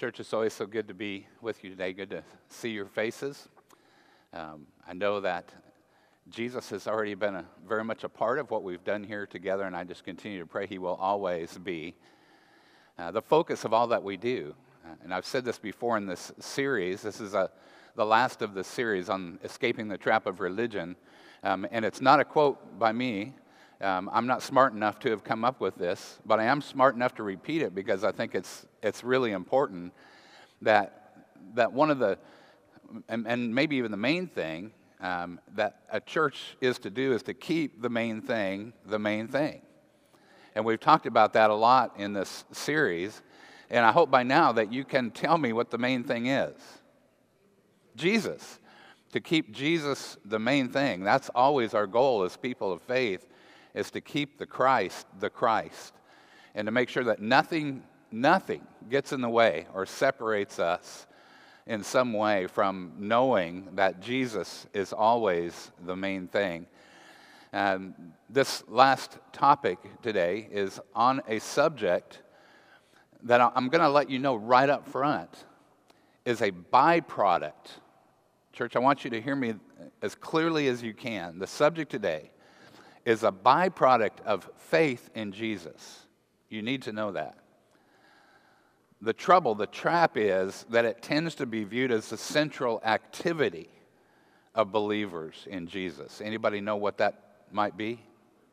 Church, it's always so good to be with you today. Good to see your faces. I know that Jesus has already been very much a part of what we've done here together, and I just continue to pray He will always be the focus of all that we do. And I've said this before in this series. This is the last of the series on escaping the trap of religion. And it's not a quote by me. I'm not smart enough to have come up with this, but I am smart enough to repeat it because I think it's really important that one of the, and maybe even the main thing, that a church is to do is to keep the main thing the main thing. And we've talked about that a lot in this series, and I hope by now that you can tell me what the main thing is. Jesus. To keep Jesus the main thing. That's always our goal as people of faith, is to keep the Christ, and to make sure that nothing gets in the way or separates us in some way from knowing that Jesus is always the main thing. And this last topic today is on a subject that I'm going to let you know right up front is a byproduct. Church, I want you to hear me as clearly as you can. The subject today is a byproduct of faith in Jesus. You need to know that. The trap is that it tends to be viewed as the central activity of believers in Jesus. Anybody know what that might be?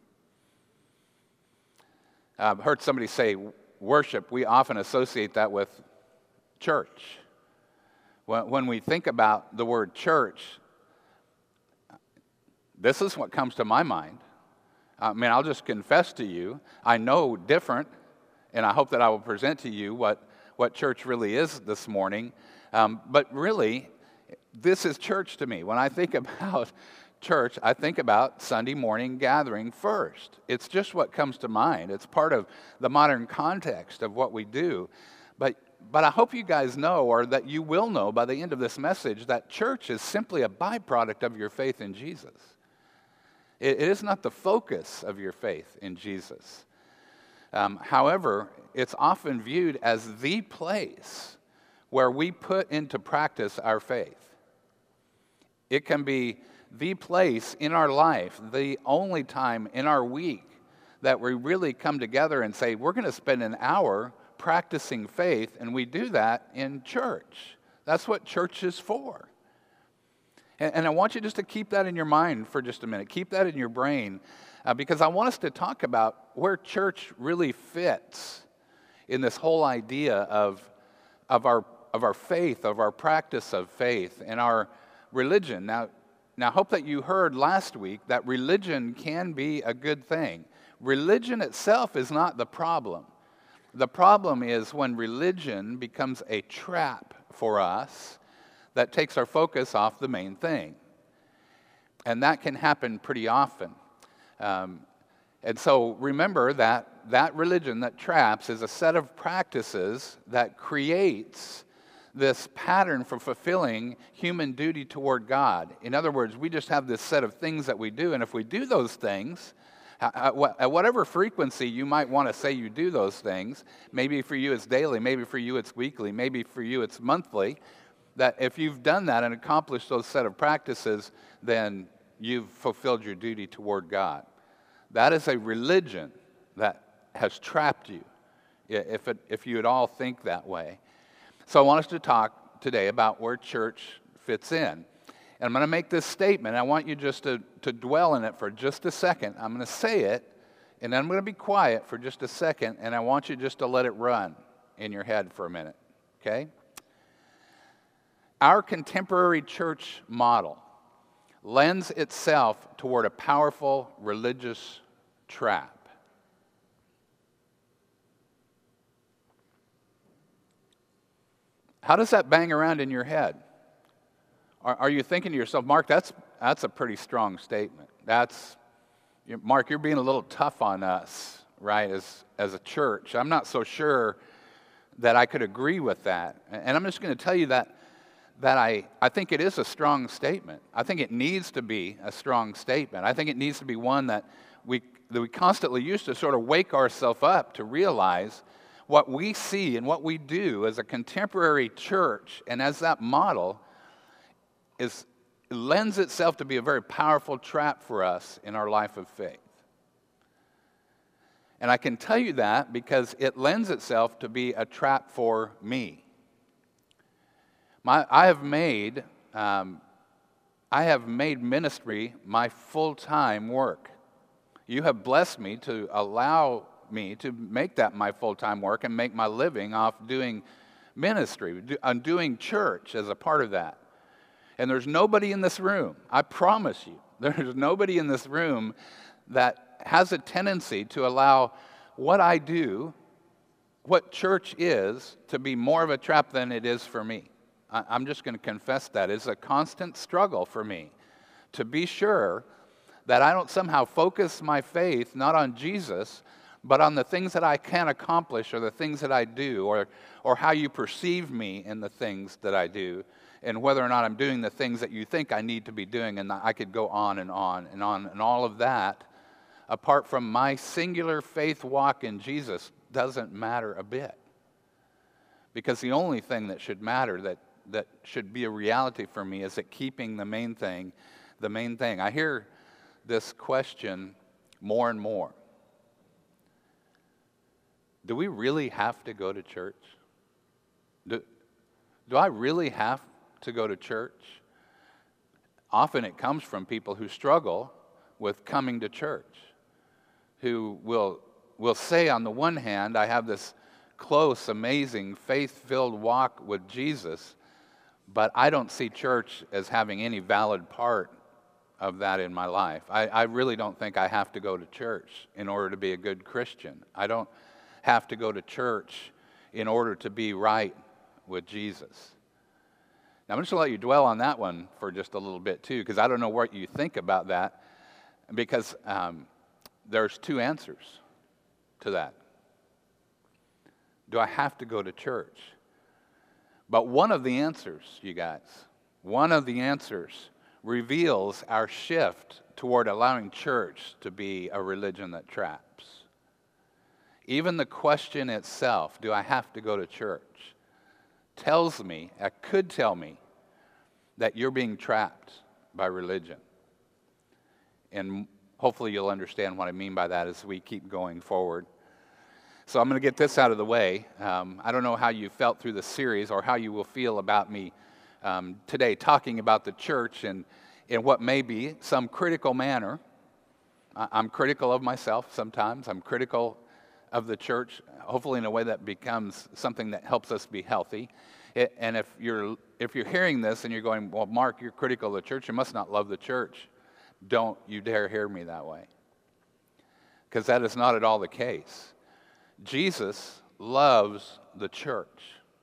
I've heard somebody say worship. We often associate that with church. When we think about the word church, this is what comes to my mind. I mean, I'll just confess to you, I know different, and I hope that I will present to you what church really is this morning. But really, this is church to me. When I think about church, I think about Sunday morning gathering first. It's just what comes to mind. It's part of the modern context of what we do. But I hope you guys know, or that you will know by the end of this message, that church is simply a byproduct of your faith in Jesus. It is not the focus of your faith in Jesus. However, it's often viewed as the place where we put into practice our faith. It can be the place in our life, the only time in our week that we really come together and say, we're going to spend an hour practicing faith, and we do that in church. That's what church is for. And I want you just to keep that in your mind for just a minute. Keep that in your brain, because I want us to talk about where church really fits in this whole idea of our faith, of our practice of faith, and our religion. Now, I hope that you heard last week that religion can be a good thing. Religion itself is not the problem. The problem is when religion becomes a trap for us that takes our focus off the main thing. And that can happen pretty often. And so remember that religion that traps is a set of practices that creates this pattern for fulfilling human duty toward God. In other words, we just have this set of things that we do, and if we do those things, at whatever frequency you might want to say you do those things, maybe for you it's daily, maybe for you it's weekly, maybe for you it's monthly, that if you've done that and accomplished those set of practices, then you've fulfilled your duty toward God. That is a religion that has trapped you, if you would all think that way. So I want us to talk today about where church fits in. And I'm going to make this statement. I want you just to dwell in it for just a second. I'm going to say it, and then I'm going to be quiet for just a second, and I want you just to let it run in your head for a minute, okay? Our contemporary church model lends itself toward a powerful religious trap. How does that bang around in your head? Are you thinking to yourself, Mark, that's a pretty strong statement. Mark, you're being a little tough on us, right, as a church. I'm not so sure that I could agree with that. And I'm just going to tell you that I think it is a strong statement. I think it needs to be a strong statement. I think it needs to be one that we constantly use to sort of wake ourselves up to realize what we see and what we do as a contemporary church and as that model lends itself to be a very powerful trap for us in our life of faith. And I can tell you that because it lends itself to be a trap for me. I have made ministry my full-time work. You have blessed me to allow me to make that my full-time work and make my living off doing ministry, doing church as a part of that. And there's nobody in this room, I promise you, there's nobody in this room that has a tendency to allow what I do, what church is, to be more of a trap than it is for me. I'm just going to confess that. It's a constant struggle for me to be sure that I don't somehow focus my faith not on Jesus, but on the things that I can accomplish or the things that I do or how you perceive me in the things that I do and whether or not I'm doing the things that you think I need to be doing. And I could go on and on and on. And all of that, apart from my singular faith walk in Jesus, doesn't matter a bit. Because the only thing that should matter, that should be a reality for me, is that keeping the main thing. I hear this question more and more. Do we really have to go to church? Do I really have to go to church? Often it comes from people who struggle with coming to church, who will say on the one hand, I have this close, amazing, faith-filled walk with Jesus, but I don't see church as having any valid part of that in my life. I really don't think I have to go to church in order to be a good Christian. I don't have to go to church in order to be right with Jesus. Now, I'm just going to let you dwell on that one for just a little bit too, because I don't know what you think about that, because there's two answers to that. Do I have to go to church? But one of the answers, you guys, one of the answers reveals our shift toward allowing church to be a religion that traps. Even the question itself, do I have to go to church, tells me, could tell me, that you're being trapped by religion. And hopefully you'll understand what I mean by that as we keep going forward. So I'm going to get this out of the way. I don't know how you felt through the series or how you will feel about me today talking about the church in what may be some critical manner. I'm critical of myself sometimes. I'm critical of the church, hopefully in a way that becomes something that helps us be healthy. And if you're hearing this and you're going, well, Mark, you're critical of the church, you must not love the church. Don't you dare hear me that way. Because that is not at all the case. Jesus loves the church.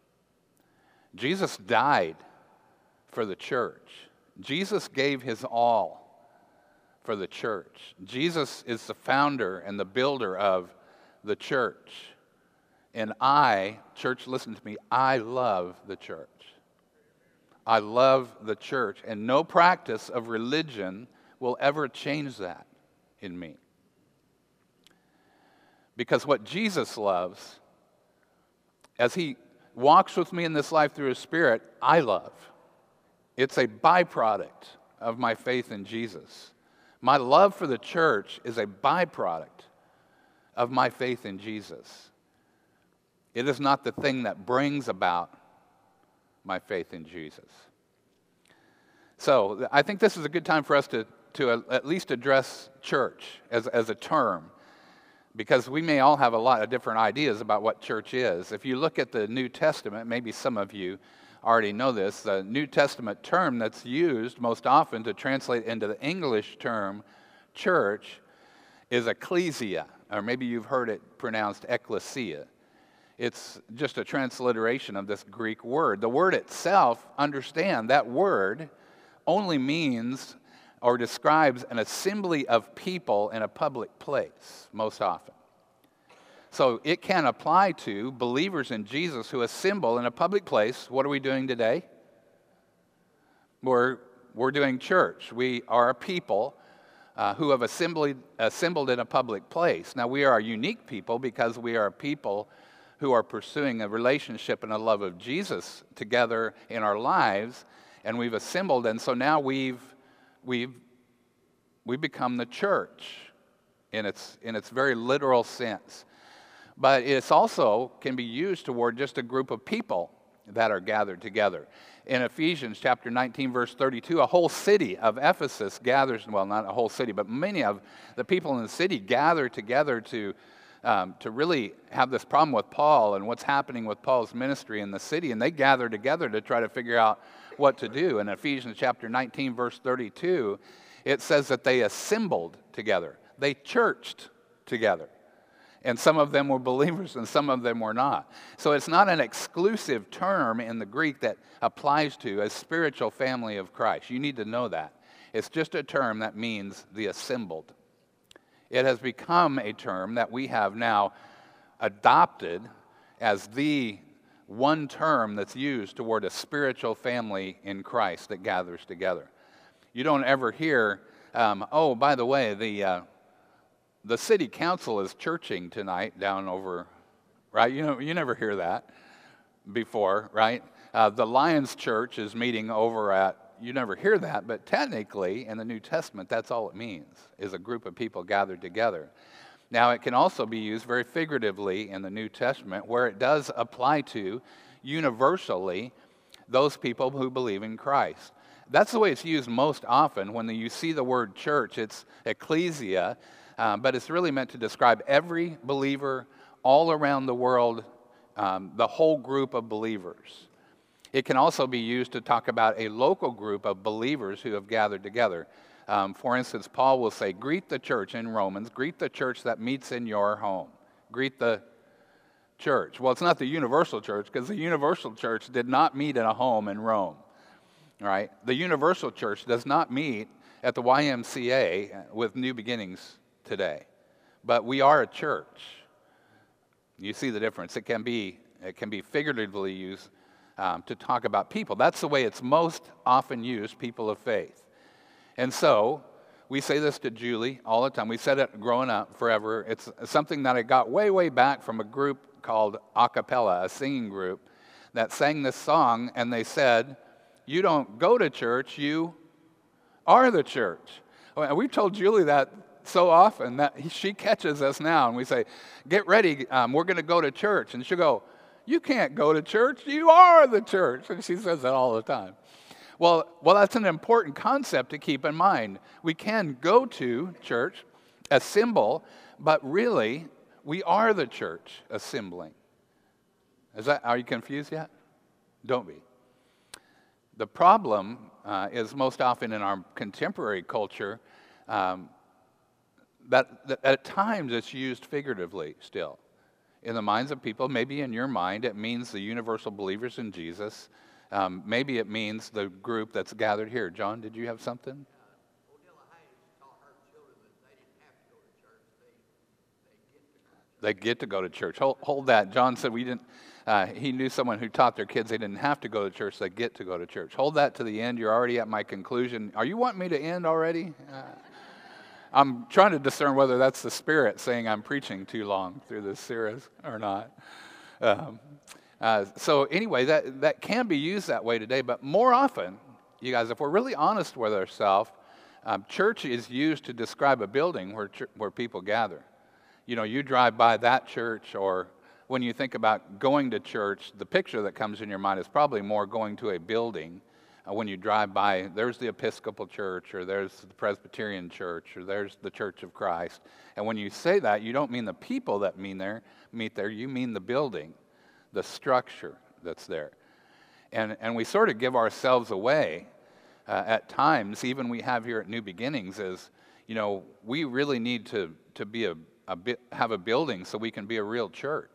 Jesus died for the church. Jesus gave his all for the church. Jesus is the founder and the builder of the church. And church, listen to me, I love the church. I love the church. And no practice of religion will ever change that in me. Because what Jesus loves, as he walks with me in this life through his Spirit, I love. It's a byproduct of my faith in Jesus. My love for the church is a byproduct of my faith in Jesus. It is not the thing that brings about my faith in Jesus. So I think this is a good time for us to at least address church as a term, because we may all have a lot of different ideas about what church is. If you look at the New Testament, maybe some of you already know this, the New Testament term that's used most often to translate into the English term church is ecclesia, or maybe you've heard it pronounced ecclesia. It's just a transliteration of this Greek word. The word itself, understand, that word only means or describes an assembly of people in a public place, most often. So it can apply to believers in Jesus who assemble in a public place. What are we doing today? We're doing church. We are a people who have assembled in a public place. Now, we are a unique people because we are a people who are pursuing a relationship and a love of Jesus together in our lives, and we've assembled, and so now we've become the church in its very literal sense. But it's also can be used toward just a group of people that are gathered together. In Ephesians chapter 19, verse 32, a whole city of Ephesus gathers, well, not a whole city, but many of the people in the city gather together to really have this problem with Paul and what's happening with Paul's ministry in the city, and they gather together to try to figure out what to do. In Ephesians chapter 19, verse 32, it says that they assembled together. They churched together. And some of them were believers and some of them were not. So it's not an exclusive term in the Greek that applies to a spiritual family of Christ. You need to know that. It's just a term that means the assembled. It has become a term that we have now adopted as the one term that's used toward a spiritual family in Christ that gathers together. You don't ever hear, oh, by the way, the city council is churching tonight down over, right? You never hear that before, right? The Lions Church is meeting over at, you never hear that, but technically in the New Testament, that's all it means, is a group of people gathered together. Now, it can also be used very figuratively in the New Testament, where it does apply to, universally, those people who believe in Christ. That's the way it's used most often. When you see the word church, it's ecclesia, but it's really meant to describe every believer all around the world, the whole group of believers. It can also be used to talk about a local group of believers who have gathered together. For instance, Paul will say, greet the church in Romans, greet the church that meets in your home. Greet the church. Well, it's not the universal church, because the universal church did not meet in a home in Rome. Right? The universal church does not meet at the YMCA with New Beginnings today. But we are a church. You see the difference. It can be figuratively used to talk about people. That's the way it's most often used, people of faith. And so, we say this to Julie all the time. We said it growing up forever. It's something that I got way, way back from a group called A Cappella, a singing group, that sang this song, and they said, you don't go to church, you are the church. And we've told Julie that so often that she catches us now, and we say, get ready, we're going to go to church. And she'll go, you can't go to church, you are the church. And she says that all the time. Well, that's an important concept to keep in mind. We can go to church, assemble, but really, we are the church assembling. Are you confused yet? Don't be. The problem is most often in our contemporary culture that at times it's used figuratively still. In the minds of people, maybe in your mind, it means the universal believers in Jesus. Maybe it means the group that's gathered here. John, did you have something? Odella Hayes taught her children that they didn't have to go to church. They get to go to church. Hold that. John said we didn't. He knew someone who taught their kids they didn't have to go to church. They get to go to church. Hold that to the end. You're already at my conclusion. Are you wanting me to end already? I'm trying to discern whether that's the Spirit saying I'm preaching too long through this series or not. So anyway, that can be used that way today, but more often, you guys, if we're really honest with ourselves, church is used to describe a building where people gather. You know, you drive by that church, or when you think about going to church, the picture that comes in your mind is probably more going to a building. When you drive by, there's the Episcopal Church, or there's the Presbyterian Church, or there's the Church of Christ. And when you say that, you don't mean the people that meet there, you mean the building, the structure that's there. And we sort of give ourselves away at times, even we have here at New Beginnings, is, you know, we really need to be have a building so we can be a real church.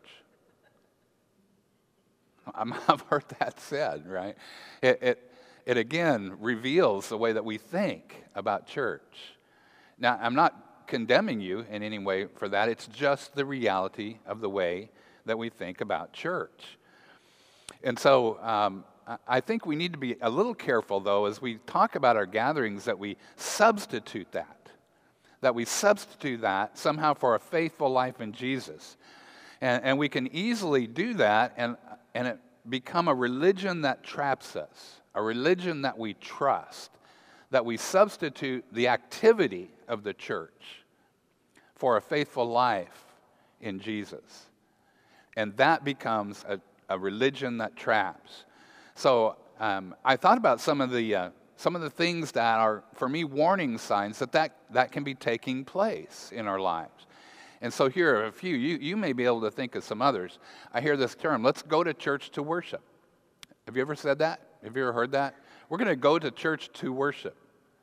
I've heard that said, right? It again reveals the way that we think about church. Now, I'm not condemning you in any way for that. It's just the reality of the way that we think about church. And so I think we need to be a little careful, though, as we talk about our gatherings, that we substitute that. That we substitute that somehow for a faithful life in Jesus. And we can easily do that and it become a religion that traps us, a religion that we trust, that we substitute the activity of the church for a faithful life in Jesus. And that becomes a religion that traps. So I thought about some of the things that are, for me, warning signs that can be taking place in our lives. And so here are a few. You may be able to think of some others. I hear this term, let's go to church to worship. Have you ever said that? Have you ever heard that? We're going to go to church to worship.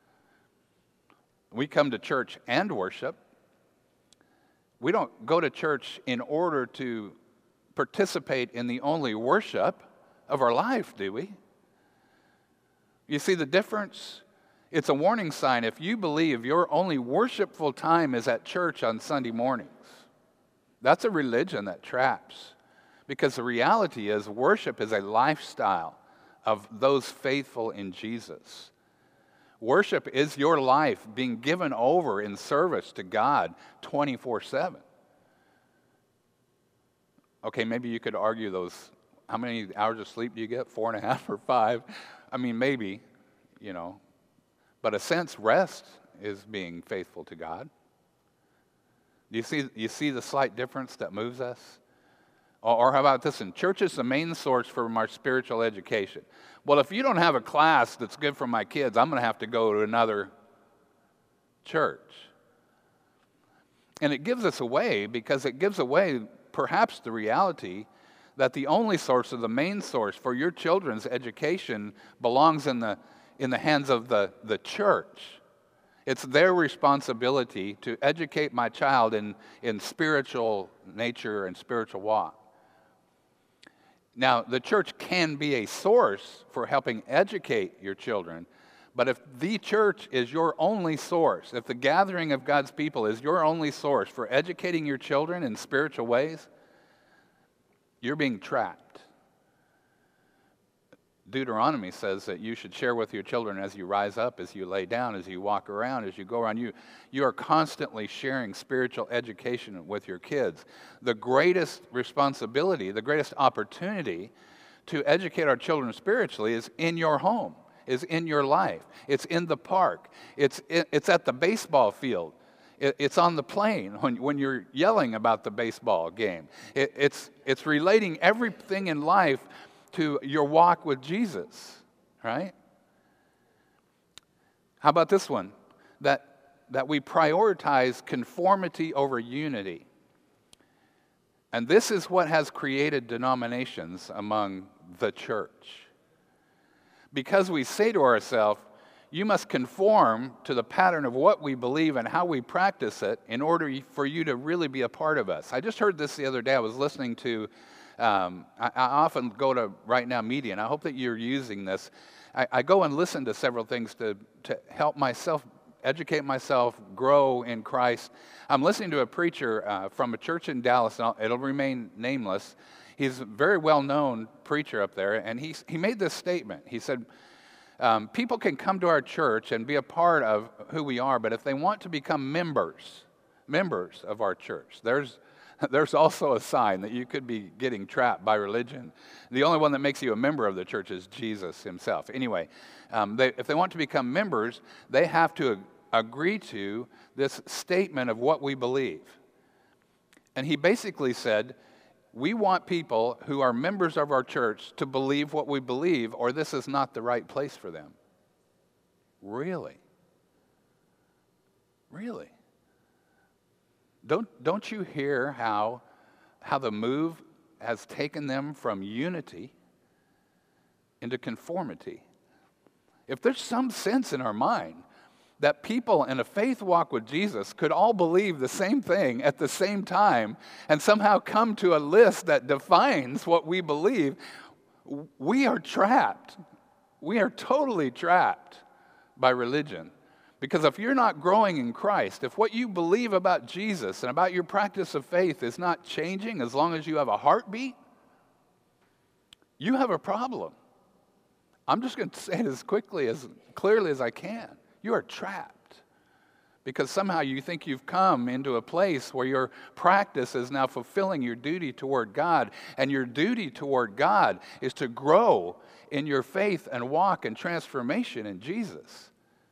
We come to church and worship. We don't go to church in order to participate in the only worship of our life, do we? You see the difference? It's a warning sign if you believe your only worshipful time is at church on Sunday mornings. That's a religion that traps. Because the reality is worship is a lifestyle of those faithful in Jesus. Worship is your life being given over in service to God 24/7. Okay, maybe you could argue those. How many hours of sleep do you get? 4.5 or 5? I mean, maybe, But a sense, rest is being faithful to God. Do you see the slight difference that moves us? Or how about this one? Church is the main source for our spiritual education. Well, if you don't have a class that's good for my kids, I'm going to have to go to another church. And it gives us away because it gives away perhaps the reality that the only source or the main source for your children's education belongs in the hands of the church. It's their responsibility to educate my child in spiritual nature and spiritual walk. Now, the church can be a source for helping educate your children, but if the church is your only source, if the gathering of God's people is your only source for educating your children in spiritual ways, you're being trapped. Deuteronomy says that you should share with your children as you rise up, as you lay down, as you walk around, as you go around. You are constantly sharing spiritual education with your kids. The greatest responsibility, the greatest opportunity to educate our children spiritually is in your home, is in your life. It's in the park. It's at the baseball field. It's on the plane when you're yelling about the baseball game. It's relating everything in life to your walk with Jesus, right? How about this one? That we prioritize conformity over unity. And this is what has created denominations among the church. Because we say to ourselves, you must conform to the pattern of what we believe and how we practice it in order for you to really be a part of us. I just heard this the other day. I was listening to I often go to Right Now Media, and I hope that you're using this. I go and listen to several things to help myself, educate myself, grow in Christ. I'm listening to a preacher from a church in Dallas, and it'll remain nameless. He's a very well-known preacher up there, and he made this statement. He said, people can come to our church and be a part of who we are, but if they want to become members of our church, there's also a sign that you could be getting trapped by religion. The only one that makes you a member of the church is Jesus himself. Anyway, if they want to become members, they have to agree to this statement of what we believe. And he basically said, we want people who are members of our church to believe what we believe, or this is not the right place for them. Really? Really? Don't you hear how the move has taken them from unity into conformity? If there's some sense in our mind that people in a faith walk with Jesus could all believe the same thing at the same time and somehow come to a list that defines what we believe, we are trapped. We are totally trapped by religion. Because if you're not growing in Christ, if what you believe about Jesus and about your practice of faith is not changing as long as you have a heartbeat, you have a problem. I'm just going to say it as clearly as I can. You are trapped because somehow you think you've come into a place where your practice is now fulfilling your duty toward God, and your duty toward God is to grow in your faith and walk and transformation in Jesus.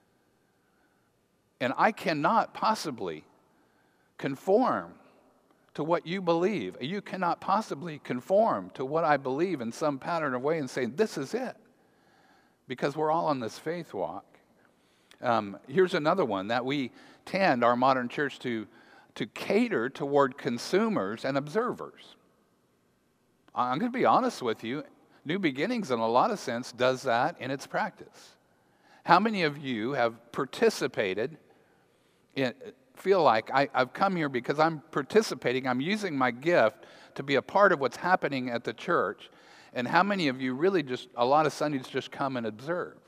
And I cannot possibly conform to what you believe. You cannot possibly conform to what I believe in some pattern of way and say, this is it. Because we're all on this faith walk. Here's another one, that we tend, our modern church, to cater toward consumers and observers. I'm going to be honest with you. New Beginnings, in a lot of sense, does that in its practice. How many of you have participated feel like I've come here because I'm participating, I'm using my gift to be a part of what's happening at the church, and how many of you really just, a lot of Sundays, just come and observe?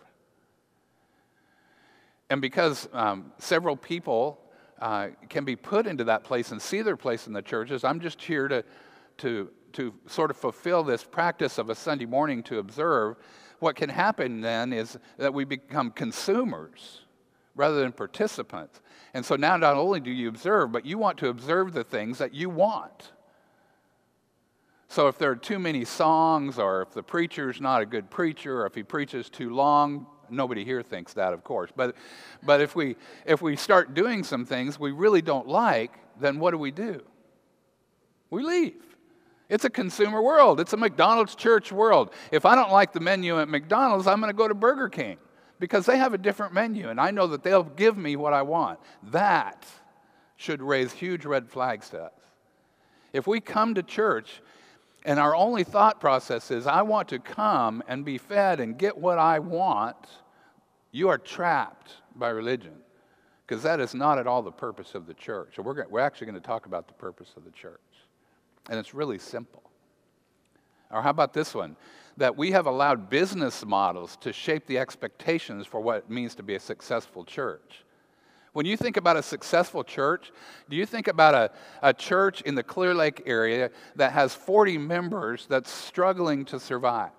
And because several people can be put into that place and see their place in the churches, I'm just here to sort of fulfill this practice of a Sunday morning to observe. What can happen then is that we become consumers rather than participants. And so now not only do you observe, but you want to observe the things that you want. So if there are too many songs, or if the preacher's not a good preacher, or if he preaches too long, nobody here thinks that, of course. But if we start doing some things we really don't like, then what do? We leave. It's a consumer world. It's a McDonald's church world. If I don't like the menu at McDonald's, I'm going to go to Burger King, because they have a different menu, and I know that they'll give me what I want. That should raise huge red flags to us. If we come to church and our only thought process is, I want to come and be fed and get what I want, you are trapped by religion, because that is not at all the purpose of the church. So we're actually going to talk about the purpose of the church. And it's really simple. Or how about this one? That we have allowed business models to shape the expectations for what it means to be a successful church. When you think about a successful church, do you think about a church in the Clear Lake area that has 40 members that's struggling to survive?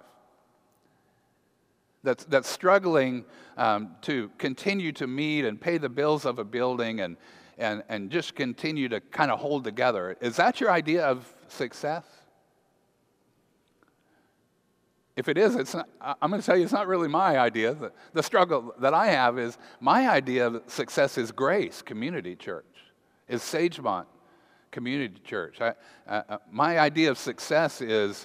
That's struggling to continue to meet and pay the bills of a building and just continue to kind of hold together. Is that your idea of success? If it is, it's not, I'm going to tell you, it's not really my idea. The struggle that I have is, my idea of success is Grace Community Church, is Sagemont Community Church. My idea of success is,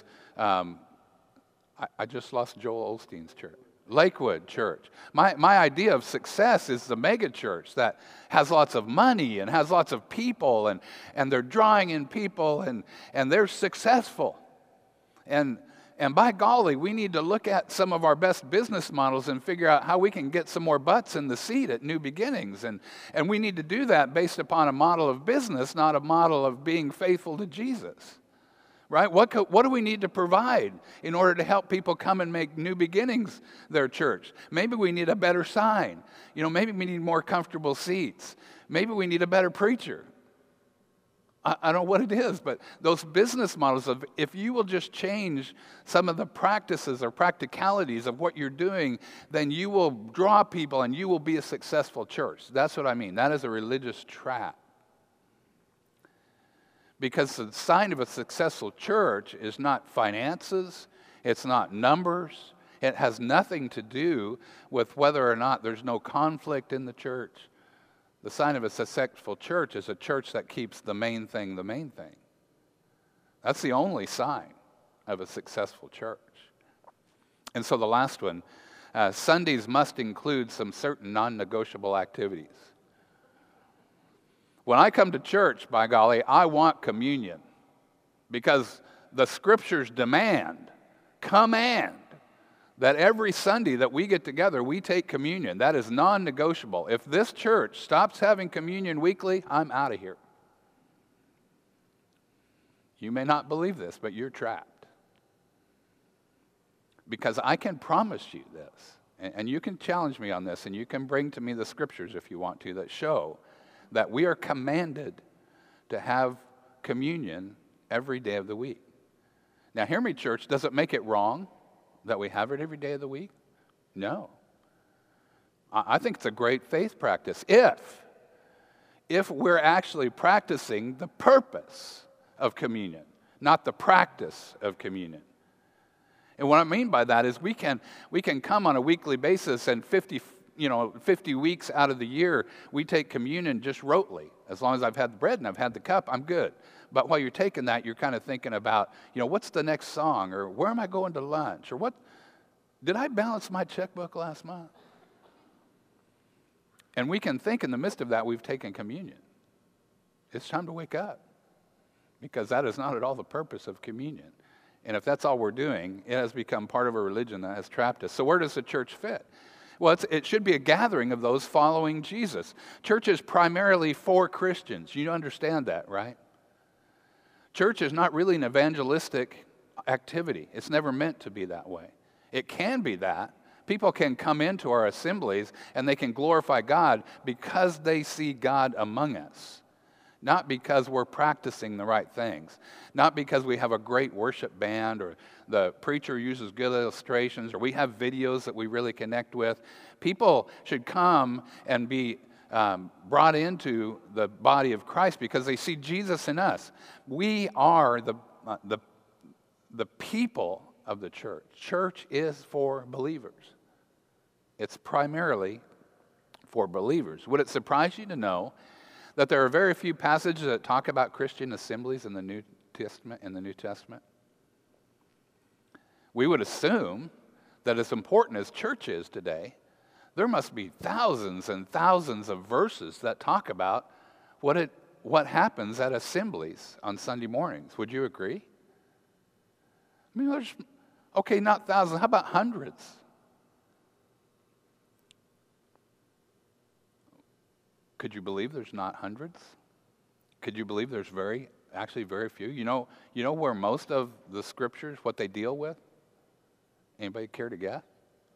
I just lost Joel Osteen's church, Lakewood Church. My idea of success is the mega church that has lots of money and has lots of people, and they're drawing in people, and they're successful. And by golly, we need to look at some of our best business models and figure out how we can get some more butts in the seat at New Beginnings. And we need to do that based upon a model of business, not a model of being faithful to Jesus. Right? What do we need to provide in order to help people come and make New Beginnings their church? Maybe we need a better sign. Maybe we need more comfortable seats. Maybe we need a better preacher. I don't know what it is, but those business models of, if you will just change some of the practices or practicalities of what you're doing, then you will draw people and you will be a successful church. That's what I mean. That is a religious trap. Because the sign of a successful church is not finances, it's not numbers, it has nothing to do with whether or not there's no conflict in the church. The sign of a successful church is a church that keeps the main thing the main thing. That's the only sign of a successful church. And so the last one, Sundays must include some certain non-negotiable activities. When I come to church, by golly, I want communion, because the scriptures command that every Sunday that we get together, we take communion. That is non-negotiable. If this church stops having communion weekly, I'm out of here. You may not believe this, but you're trapped. Because I can promise you this, and you can challenge me on this, and you can bring to me the scriptures if you want to, that show that we are commanded to have communion every day of the week. Now, hear me, church, does it make it wrong that we have it every day of the week? No. I think it's a great faith practice if if we're actually practicing the purpose of communion, not the practice of communion. And what I mean by that is we can come on a weekly basis, and 50 weeks out of the year, we take communion just rotely. As long as I've had the bread and I've had the cup, I'm good. But while you're taking that, you're kind of thinking about, what's the next song, or where am I going to lunch, or did I balance my checkbook last month? And we can think in the midst of that we've taken communion. It's time to wake up, because that is not at all the purpose of communion. And if that's all we're doing, it has become part of a religion that has trapped us. So where does the church fit? Well, it should be a gathering of those following Jesus. Church is primarily for Christians. You understand that, right? Church is not really an evangelistic activity. It's never meant to be that way. It can be that. People can come into our assemblies and they can glorify God because they see God among us. Not because we're practicing the right things. Not because we have a great worship band, or the preacher uses good illustrations, or we have videos that we really connect with. People should come and be brought into the body of Christ because they see Jesus in us. We are the people of the church. Church is for believers. It's primarily for believers. Would it surprise you to know that there are very few passages that talk about Christian assemblies in the New Testament? We would assume that as important as church is today, there must be thousands and thousands of verses that talk about what happens at assemblies on Sunday mornings. Would you agree? I mean, not thousands, how about hundreds? Could you believe there's not hundreds? Could you believe there's very few? You know where most of the scriptures, what they deal with? Anybody care to guess?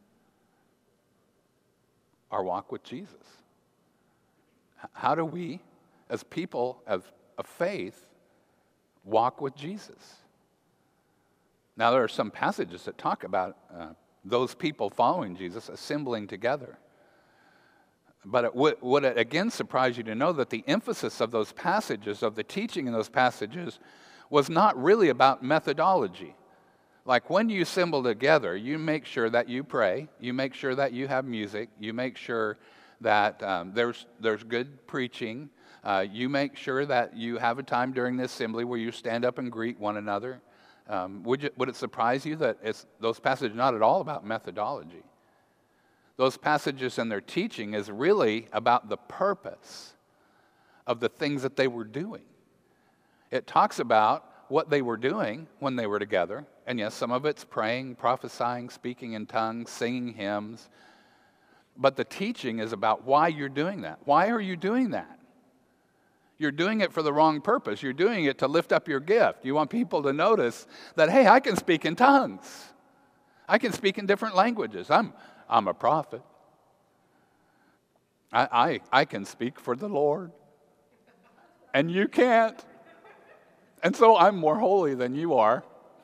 Our walk with Jesus. How do we, as people of faith, walk with Jesus? Now, there are some passages that talk about those people following Jesus assembling together. But would it again surprise you to know that the emphasis of those passages, of the teaching in those passages, was not really about methodology. Like when you assemble together, you make sure that you pray, you make sure that you have music, you make sure that there's good preaching, you make sure that you have a time during the assembly where you stand up and greet one another. Would it surprise you that those passages are not at all about methodology? Those passages and their teaching is really about the purpose of the things that they were doing. It talks about what they were doing when they were together. And yes, some of it's praying, prophesying, speaking in tongues, singing hymns. But the teaching is about why you're doing that. Why are you doing that? You're doing it for the wrong purpose. You're doing it to lift up your gift. You want people to notice that, hey, I can speak in tongues. I can speak in different languages. I'm a prophet. I can speak for the Lord. And you can't. And so I'm more holy than you are.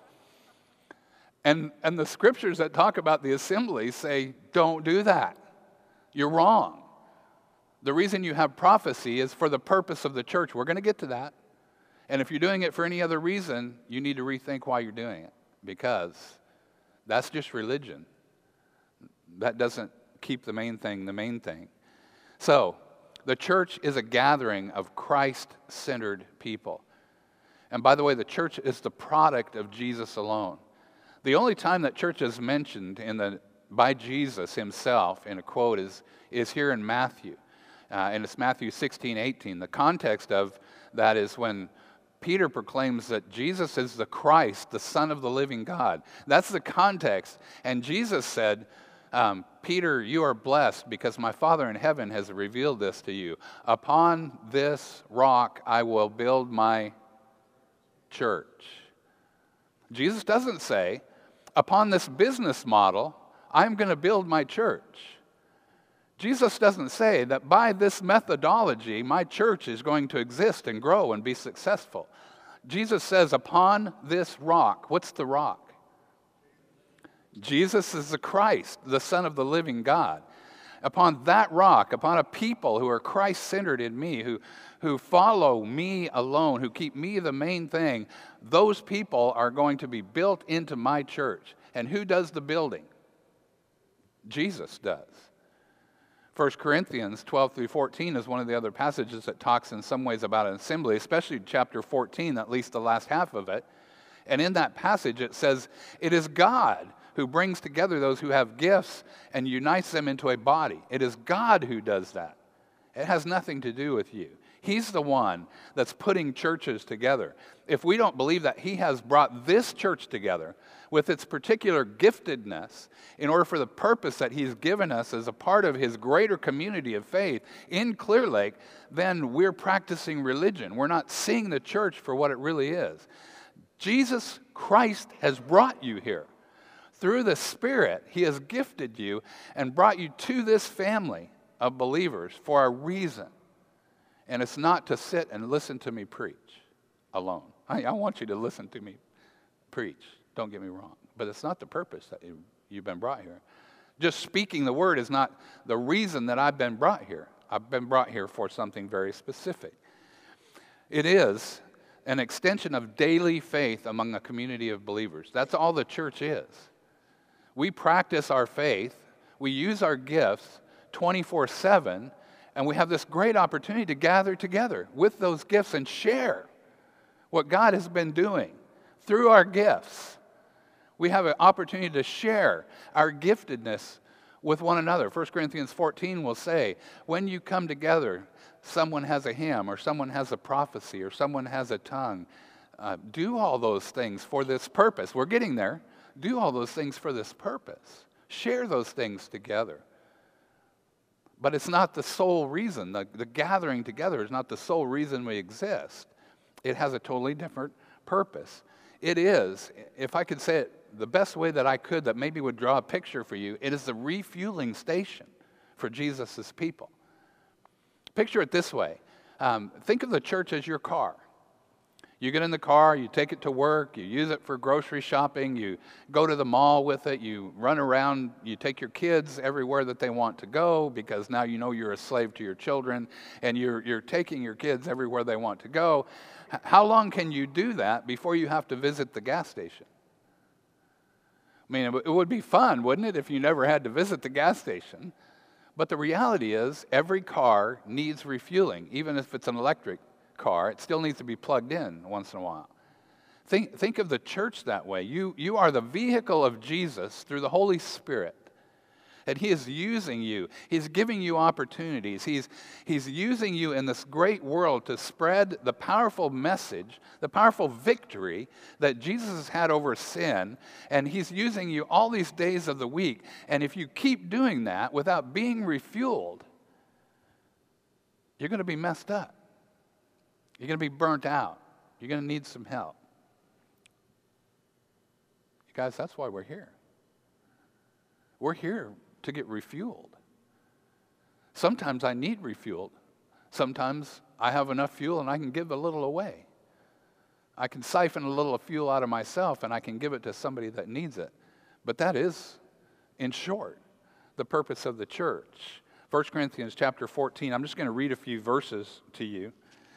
And the scriptures that talk about the assembly say, don't do that. You're wrong. The reason you have prophecy is for the purpose of the church. We're going to get to that. And if you're doing it for any other reason, you need to rethink why you're doing it. Because that's just religion. That doesn't keep the main thing the main thing. So, the church is a gathering of Christ-centered people. And by the way, the church is the product of Jesus alone. The only time that church is mentioned by Jesus himself in a quote is here in Matthew. And it's Matthew 16:18. The context of that is when Peter proclaims that Jesus is the Christ, the Son of the living God. That's the context. And Jesus said, Peter, you are blessed because my Father in heaven has revealed this to you. Upon this rock I will build my church. Jesus doesn't say, upon this business model, I'm going to build my church. Jesus doesn't say that by this methodology, my church is going to exist and grow and be successful. Jesus says, upon this rock. What's the rock? Jesus is the Christ, the Son of the living God. Upon that rock, upon a people who are Christ-centered in me, who follow me alone, who keep me the main thing, those people are going to be built into my church. And who does the building? Jesus does. 1 Corinthians 12 through 14 is one of the other passages that talks in some ways about an assembly, especially chapter 14, at least the last half of it. And in that passage it says, it is God who brings together those who have gifts and unites them into a body. It is God who does that. It has nothing to do with you. He's the one that's putting churches together. If we don't believe that He has brought this church together with its particular giftedness in order for the purpose that He's given us as a part of His greater community of faith in Clear Lake, then we're practicing religion. We're not seeing the church for what it really is. Jesus Christ has brought you here. Through the Spirit, He has gifted you and brought you to this family of believers for a reason. And it's not to sit and listen to me preach alone. I want you to listen to me preach, don't get me wrong. But it's not the purpose that you've been brought here. Just speaking the word is not the reason that I've been brought here. I've been brought here for something very specific. It is an extension of daily faith among a community of believers. That's all the church is. We practice our faith, we use our gifts 24/7, and we have this great opportunity to gather together with those gifts and share what God has been doing through our gifts. We have an opportunity to share our giftedness with one another. 1 Corinthians 14 will say, when you come together, someone has a hymn, or someone has a prophecy, or someone has a tongue. Do all those things for this purpose. We're getting there. Do all those things for this purpose. Share those things together. But it's not the sole reason. The gathering together is not the sole reason we exist. It has a totally different purpose. It is, if I could say it the best way that I could, that maybe would draw a picture for you, it is the refueling station for Jesus' people. Picture it this way. Think of the church as your car. You get in the car, you take it to work, you use it for grocery shopping, you go to the mall with it, you run around, you take your kids everywhere that they want to go because now you know you're a slave to your children and you're taking your kids everywhere they want to go. How long can you do that before you have to visit the gas station? I mean, it would be fun, wouldn't it, if you never had to visit the gas station? But the reality is every car needs refueling, even if it's an electric car, it still needs to be plugged in once in a while. Think of the church that way. You are the vehicle of Jesus through the Holy Spirit. And He is using you. He's giving you opportunities. He's using you in this great world to spread the powerful message, the powerful victory that Jesus has had over sin. And He's using you all these days of the week. And if you keep doing that without being refueled, you're going to be messed up. You're going to be burnt out. You're going to need some help. You guys, that's why we're here. We're here to get refueled. Sometimes I need refueled. Sometimes I have enough fuel and I can give a little away. I can siphon a little fuel out of myself and I can give it to somebody that needs it. But that is, in short, the purpose of the church. 1 Corinthians chapter 14, I'm just going to read a few verses to you.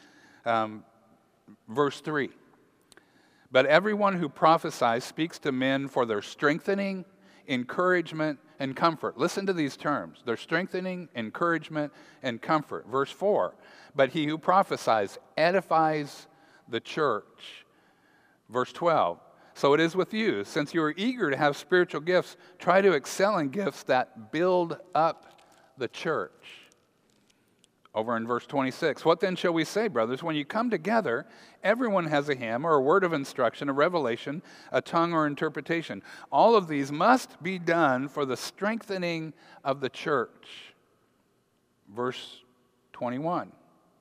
Verse 3. But everyone who prophesies speaks to men for their strengthening, encouragement, and comfort. Listen to these terms. Their strengthening, encouragement, and comfort. Verse 4. But he who prophesies edifies the church. Verse 12. So it is with you. Since you are eager to have spiritual gifts, try to excel in gifts that build up the church. Over in verse 26, what then shall we say, brothers? When you come together, everyone has a hymn or a word of instruction, a revelation, a tongue or interpretation. All of these must be done for the strengthening of the church. Verse 31.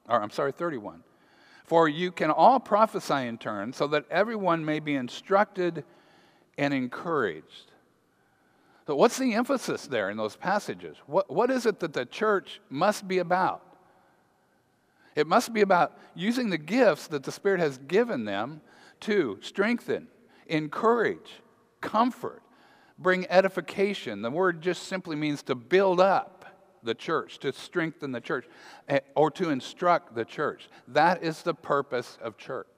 For you can all prophesy in turn, so that everyone may be instructed and encouraged. So what's the emphasis there in those passages? What is it that the church must be about? It must be about using the gifts that the Spirit has given them to strengthen, encourage, comfort, bring edification. The word just simply means to build up. the church, to strengthen the church, or to instruct the church. That is the purpose of church.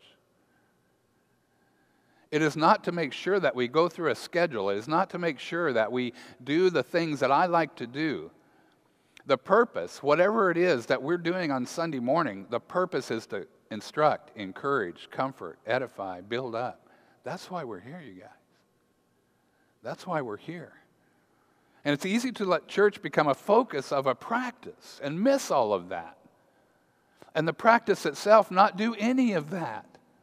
It is not to make sure that we go through a schedule. It is not to make sure that we do the things that I like to do. The purpose, whatever it is that we're doing on Sunday morning, the purpose is to instruct, encourage, comfort, edify, build up. That's why we're here, you guys. That's why we're here. And it's easy to let church become a focus of a practice and miss all of that. And the practice itself not do any of that.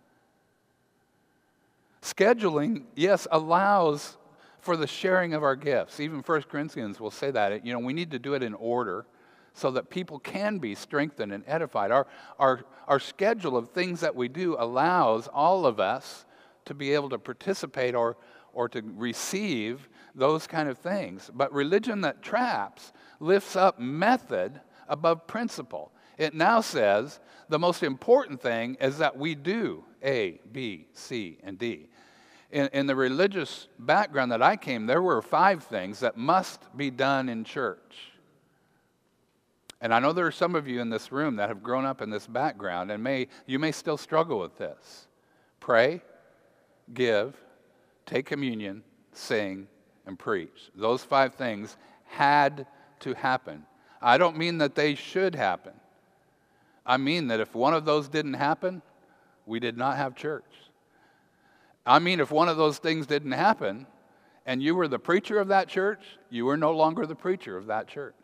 Scheduling, yes, allows for the sharing of our gifts. Even 1 Corinthians will say that. We need to do it in order so that people can be strengthened and edified. Our schedule of things that we do allows all of us to be able to participate or to receive those kind of things. But religion that traps lifts up method above principle. It now says the most important thing is that we do A, B, C, and D. In the religious background that I came, there were 5 things that must be done in church. And I know there are some of you in this room that have grown up in this background, and you may still struggle with this. Pray, give, take communion, sing, and preach. Those 5 things had to happen. I don't mean that they should happen. I mean that if one of those didn't happen, we did not have church. I mean, if one of those things didn't happen, and you were the preacher of that church, you were no longer the preacher of that church.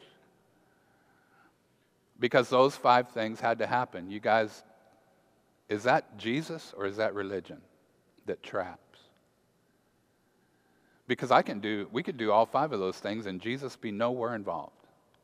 Because those 5 things had to happen. You guys, is that Jesus or is that religion that traps? Because we could do all 5 of those things and Jesus be nowhere involved.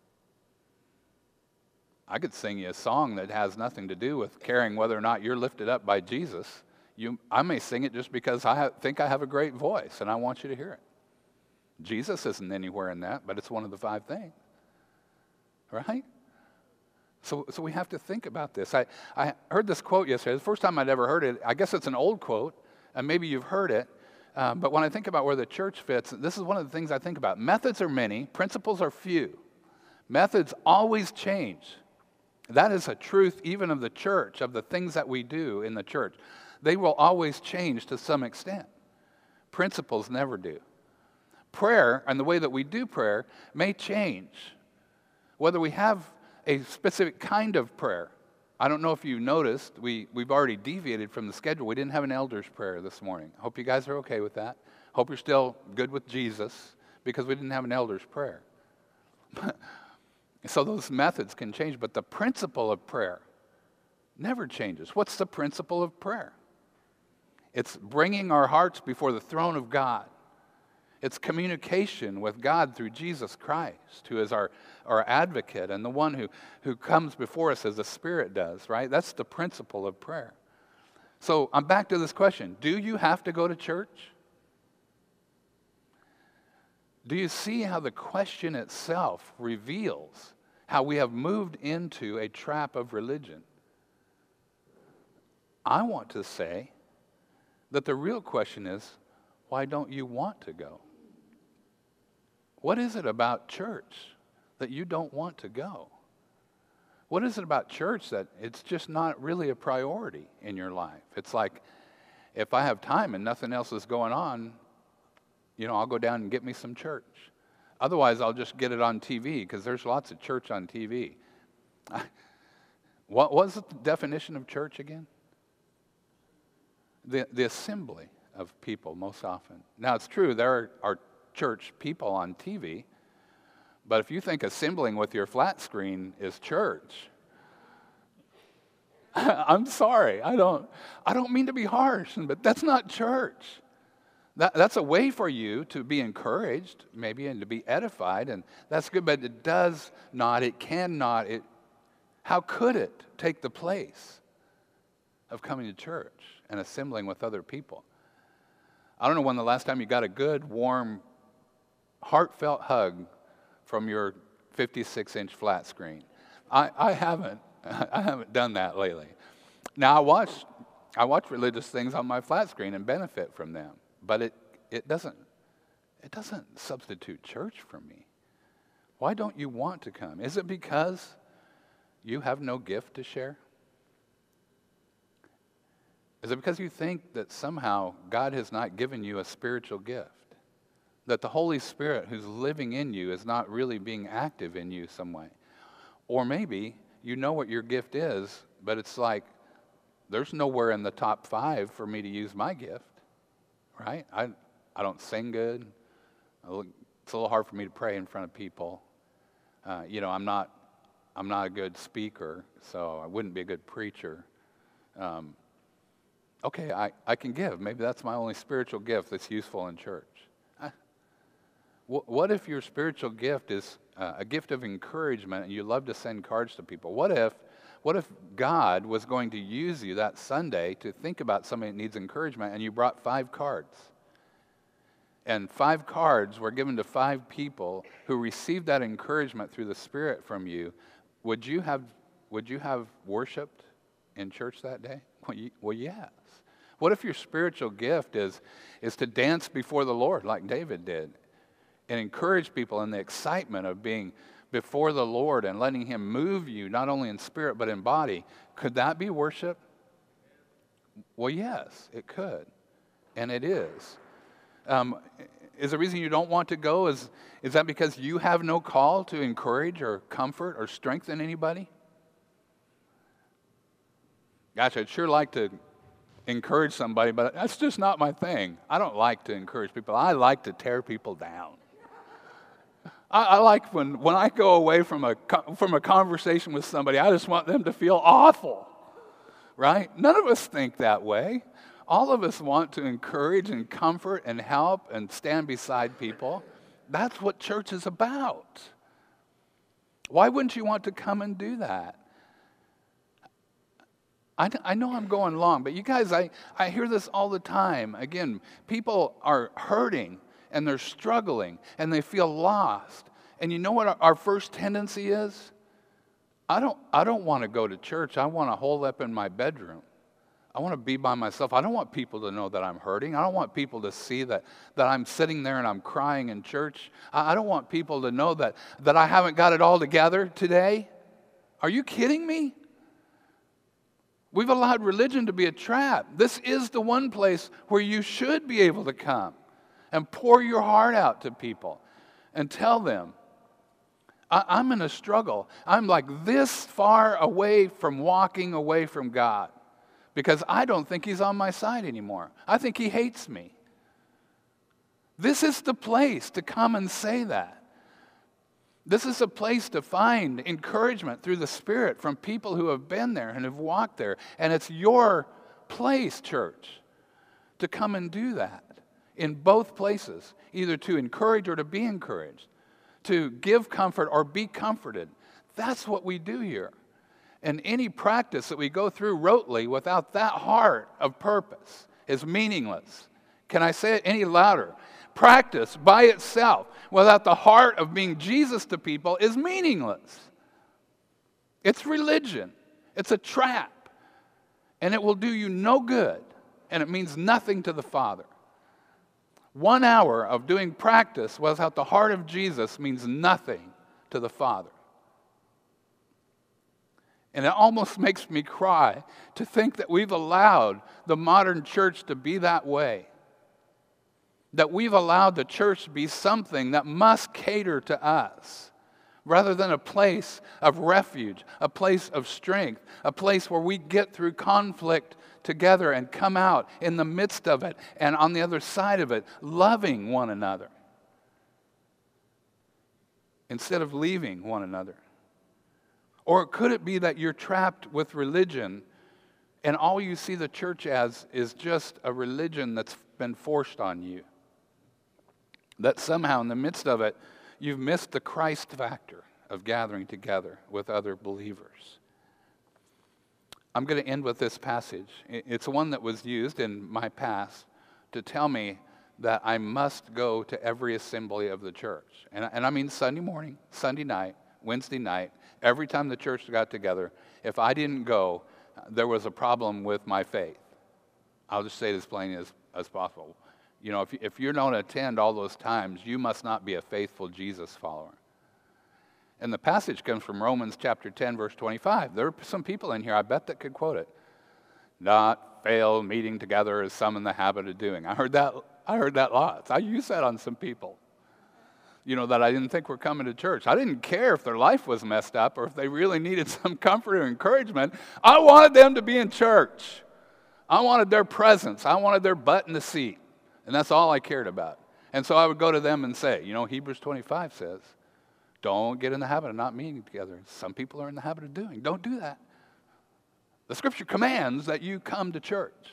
I could sing you a song that has nothing to do with caring whether or not you're lifted up by Jesus. I may sing it just because I think I have a great voice and I want you to hear it. Jesus isn't anywhere in that, but it's one of the 5 things. Right? So we have to think about this. I heard this quote yesterday. The first time I'd ever heard it. I guess it's an old quote, and maybe you've heard it. But when I think about where the church fits, this is one of the things I think about. Methods are many, principles are few. Methods always change. That is a truth even of the church, of the things that we do in the church. They will always change to some extent. Principles never do. Prayer, and the way that we do prayer, may change. Whether we have a specific kind of prayer. I don't know if you noticed, we've already deviated from the schedule. We didn't have an elder's prayer this morning. Hope you guys are okay with that. Hope you're still good with Jesus, because we didn't have an elder's prayer. So those methods can change, but the principle of prayer never changes. What's the principle of prayer? It's bringing our hearts before the throne of God. It's communication with God through Jesus Christ, who is our advocate and the one who comes before us as the Spirit does, right? That's the principle of prayer. So I'm back to this question. Do you have to go to church? Do you see how the question itself reveals how we have moved into a trap of religion? I want to say that the real question is, why don't you want to go? What is it about church that you don't want to go? What is it about church that it's just not really a priority in your life? It's like, if I have time and nothing else is going on, I'll go down and get me some church. Otherwise, I'll just get it on TV, because there's lots of church on TV. What was the definition of church again? The assembly of people, most often. Now, it's true, there are church people on TV, but if you think assembling with your flat screen is church, I'm sorry, I don't mean to be harsh, but that's not church. That's a way for you to be encouraged, maybe, and to be edified, and that's good, but it cannot, how could it take the place of coming to church and assembling with other people? I don't know when the last time you got a good, warm, heartfelt hug from your 56-inch flat screen. I haven't done that lately. Now, I watch religious things on my flat screen and benefit from them, but it doesn't substitute church for me. Why don't you want to come? Is it because you have no gift to share? Is it because you think that somehow God has not given you a spiritual gift? That the Holy Spirit who's living in you is not really being active in you some way? Or maybe you know what your gift is, but it's like, there's nowhere in the top 5 for me to use my gift, right? I don't sing good. It's a little hard for me to pray in front of people. I'm not a good speaker, so I wouldn't be a good preacher. Okay, I can give. Maybe that's my only spiritual gift that's useful in church. What if your spiritual gift is a gift of encouragement and you love to send cards to people? What if God was going to use you that Sunday to think about somebody that needs encouragement and you brought 5 cards? And 5 cards were given to 5 people who received that encouragement through the Spirit from you. Would you have worshiped in church that day? Well, yes. What if your spiritual gift is to dance before the Lord like David did and encourage people in the excitement of being before the Lord and letting Him move you not only in spirit but in body? Could that be worship? Well, yes, it could, and it is. Is the reason you don't want to go, is that because you have no call to encourage or comfort or strengthen anybody? Gosh, I'd sure like to encourage somebody, but that's just not my thing. I don't like to encourage people. I like to tear people down. I like when I go away from a conversation with somebody, I just want them to feel awful, right? None of us think that way. All of us want to encourage and comfort and help and stand beside people. That's what church is about. Why wouldn't you want to come and do that? I know I'm going long, but you guys, I hear this all the time. Again, people are hurting and they're struggling and they feel lost. And you know what our first tendency is? I don't want to go to church. I want to hole up in my bedroom. I want to be by myself. I don't want people to know that I'm hurting. I don't want people to see that I'm sitting there and I'm crying in church. I don't want people to know that I haven't got it all together today. Are you kidding me? We've allowed religion to be a trap. This is the one place where you should be able to come and pour your heart out to people and tell them, I'm in a struggle. I'm like this far away from walking away from God because I don't think He's on my side anymore. I think He hates me. This is the place to come and say that. This is a place to find encouragement through the Spirit from people who have been there and have walked there. And it's your place, church, to come and do that in both places, either to encourage or to be encouraged, to give comfort or be comforted. That's what we do here. And any practice that we go through rotely without that heart of purpose is meaningless. Can I say it any louder? Practice by itself without the heart of being Jesus to people is meaningless. It's religion. It's a trap. And it will do you no good. And it means nothing to the Father. 1 hour of doing practice without the heart of Jesus means nothing to the Father. And it almost makes me cry to think that we've allowed the modern church to be that way. That we've allowed the church to be something that must cater to us, rather than a place of refuge, a place of strength, a place where we get through conflict together and come out in the midst of it and on the other side of it, loving one another, instead of leaving one another. Or could it be that you're trapped with religion and all you see the church as is just a religion that's been forced on you? That somehow in the midst of it, you've missed the Christ factor of gathering together with other believers. I'm going to end with this passage. It's one that was used in my past to tell me that I must go to every assembly of the church. And I mean Sunday morning, Sunday night, Wednesday night, every time the church got together. If I didn't go, there was a problem with my faith. I'll just say it as plain as possible. You know, if you don't attend all those times, you must not be a faithful Jesus follower. And the passage comes from Romans chapter 10, verse 25. There are some people in here, I bet, that could quote it. Not fail meeting together as some in the habit of doing. I heard that lots. I used that on some people, that I didn't think were coming to church. I didn't care if their life was messed up or if they really needed some comfort or encouragement. I wanted them to be in church. I wanted their presence. I wanted their butt in the seat. And that's all I cared about. And so I would go to them and say, Hebrews 25 says, don't get in the habit of not meeting together. Some people are in the habit of doing. Don't do that. The Scripture commands that you come to church.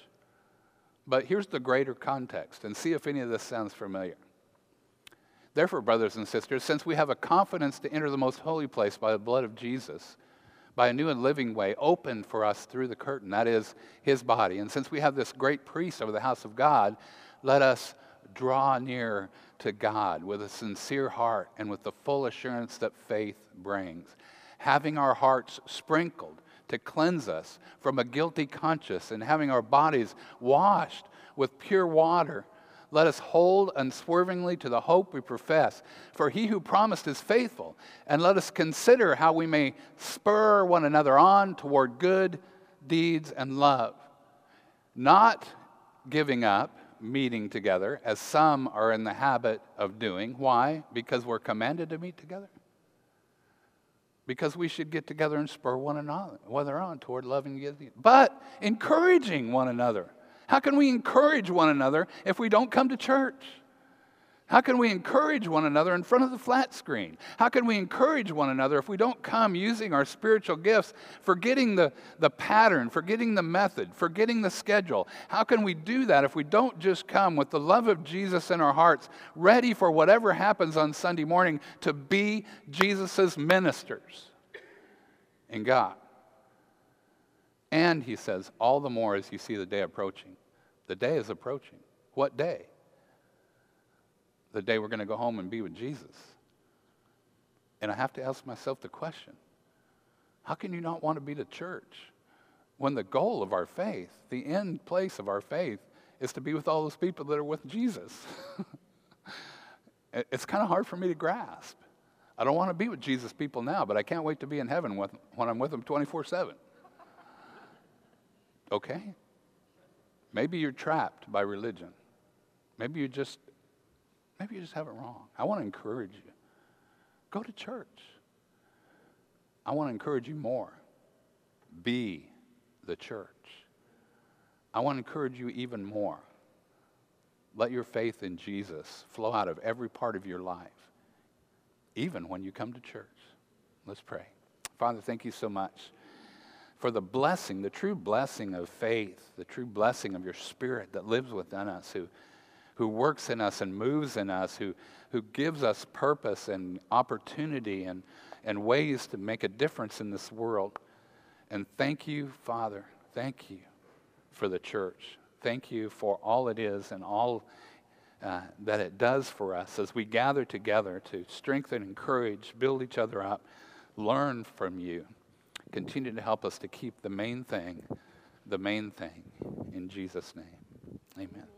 But here's the greater context, and see if any of this sounds familiar. Therefore, brothers and sisters, since we have a confidence to enter the most holy place by the blood of Jesus, by a new and living way opened for us through the curtain, that is, his body, and since we have this great priest over the house of God, let us draw near to God with a sincere heart and with the full assurance that faith brings, having our hearts sprinkled to cleanse us from a guilty conscience, and having our bodies washed with pure water. Let us hold unswervingly to the hope we profess, for he who promised is faithful. And let us consider how we may spur one another on toward good deeds and love, not giving up meeting together, as some are in the habit of doing. Why? Because we're commanded to meet together? Because we should get together and spur one another on toward loving together, but encouraging one another. How can we encourage one another if we don't come to church? How can we encourage one another in front of the flat screen? How can we encourage one another if we don't come using our spiritual gifts, forgetting the pattern, forgetting the method, forgetting the schedule? How can we do that if we don't just come with the love of Jesus in our hearts, ready for whatever happens on Sunday morning to be Jesus' ministers in God? And he says, all the more as you see the day approaching. The day is approaching. What day? The day we're going to go home and be with Jesus. And I have to ask myself the question, how can you not want to be to church when the goal of our faith, the end place of our faith, is to be with all those people that are with Jesus? It's kind of hard for me to grasp. I don't want to be with Jesus people now, but I can't wait to be in heaven when I'm with them 24/7. Okay? Maybe you're trapped by religion. Maybe you just have it wrong. I want to encourage you. Go to church. I want to encourage you more. Be the church. I want to encourage you even more. Let your faith in Jesus flow out of every part of your life, even when you come to church. Let's pray. Father, thank you so much for the blessing, the true blessing of faith, the true blessing of your Spirit that lives within us, who works in us and moves in us, who gives us purpose and opportunity and ways to make a difference in this world. And thank you, Father, thank you for the church. Thank you for all it is and all that it does for us as we gather together to strengthen, encourage, build each other up, learn from you. Continue to help us to keep the main thing. In Jesus' name, amen.